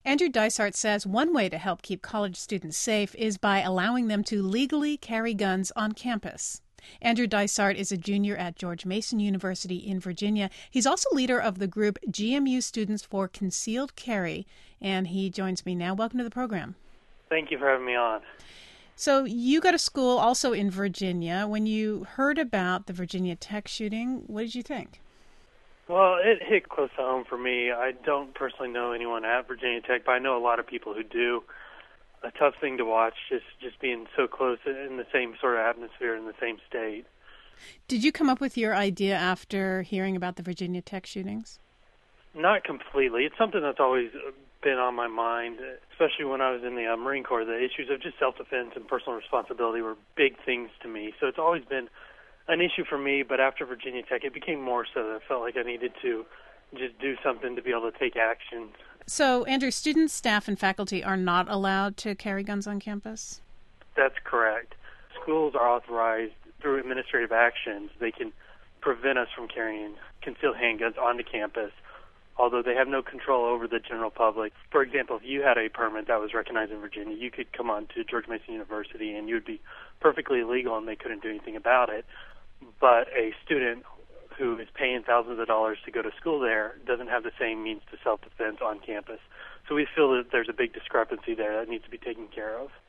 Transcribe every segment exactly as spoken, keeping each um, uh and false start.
Andrew Dysart says one way to help keep college students safe is by allowing them to legally carry guns on campus. Andrew Dysart is a junior at George Mason University in Virginia. He's also leader of the group G M U Students for Concealed Carry, and he joins me now. Welcome to the program. Thank you for having me on. So you go to school also in Virginia. When you heard about the Virginia Tech shooting, what did you think? Well, it hit close to home for me. I don't personally know anyone at Virginia Tech, but I know a lot of people who do. A tough thing to watch, just, just being so close in the same sort of atmosphere in the same state. Did you come up with your idea after hearing about the Virginia Tech shootings? Not completely. It's something that's always been on my mind, especially when I was in the uh, Marine Corps. The issues of just self-defense and personal responsibility were big things to me. So it's always been an issue for me, but after Virginia Tech, it became more so that I felt like I needed to just do something to be able to take action. So, Andrew, students, staff, and faculty are not allowed to carry guns on campus? That's correct. Schools are authorized through administrative actions. They can prevent us from carrying concealed handguns onto campus, although they have no control over the general public. For example, if you had a permit that was recognized in Virginia, you could come on to George Mason University and you would be perfectly legal and they couldn't do anything about it. But a student who is paying thousands of dollars to go to school there doesn't have the same means to self-defense on campus. So we feel that there's a big discrepancy there that needs to be taken care of.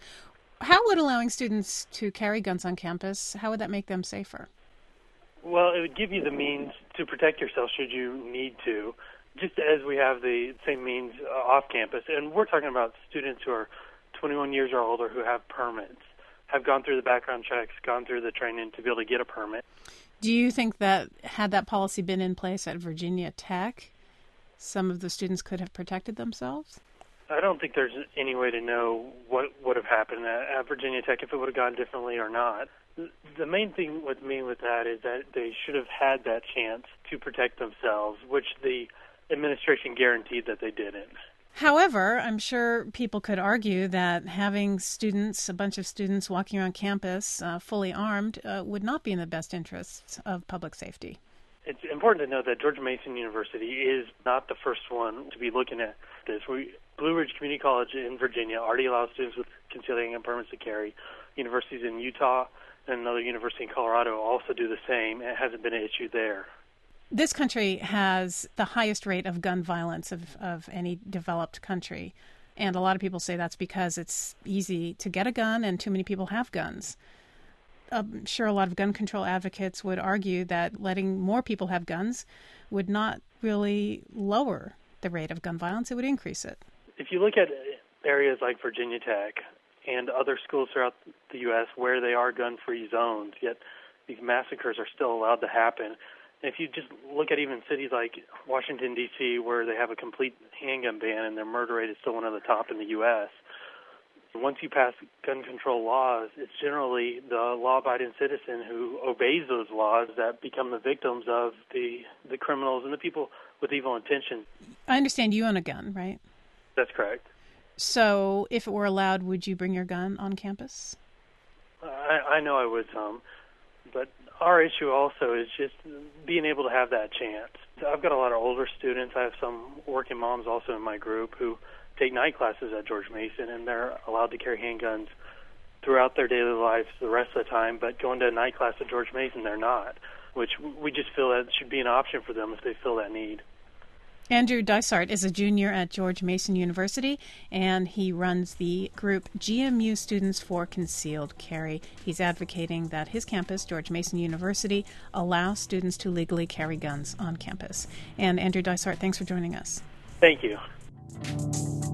How would allowing students to carry guns on campus, how would that make them safer? Well, it would give you the means to protect yourself should you need to, just as we have the same means uh, off campus. And we're talking about students who are twenty-one years or older who have permits, have gone through the background checks, gone through the training to be able to get a permit. Do you think that had that policy been in place at Virginia Tech, some of the students could have protected themselves? I don't think there's any way to know what would have happened at, at Virginia Tech, if it would have gone differently or not. The main thing with me with that is that they should have had that chance to protect themselves, which the administration guaranteed that they didn't. However, I'm sure people could argue that having students, a bunch of students walking around campus uh, fully armed, uh, would not be in the best interests of public safety. It's important to note that George Mason University is not the first one to be looking at this. We, Blue Ridge Community College in Virginia already allows students with concealed handgun permits to carry. Universities in Utah and another university in Colorado also do the same. It hasn't been an issue there. This country has the highest rate of gun violence of, of any developed country. And a lot of people say that's because it's easy to get a gun and too many people have guns. I'm sure a lot of gun control advocates would argue that letting more people have guns would not really lower the rate of gun violence. It would increase it. If you look at areas like Virginia Tech and other schools throughout the U S where they are gun-free zones, yet these massacres are still allowed to happen. If you just look at even cities like Washington, D C, where they have a complete handgun ban and their murder rate is still one of the top in the U S, once you pass gun control laws, it's generally the law-abiding citizen who obeys those laws that become the victims of the, the criminals and the people with evil intentions. I understand you own a gun, right? That's correct. So if it were allowed, would you bring your gun on campus? I, I know I would some, but our issue also is just being able to have that chance. I've got a lot of older students. I have some working moms also in my group who take night classes at George Mason, and they're allowed to carry handguns throughout their daily lives the rest of the time, but going to a night class at George Mason, they're not, which we just feel that should be an option for them if they feel that need. Andrew Dysart is a junior at George Mason University, and he runs the group G M U Students for Concealed Carry. He's advocating that his campus, George Mason University, allow students to legally carry guns on campus. And Andrew Dysart, thanks for joining us. Thank you.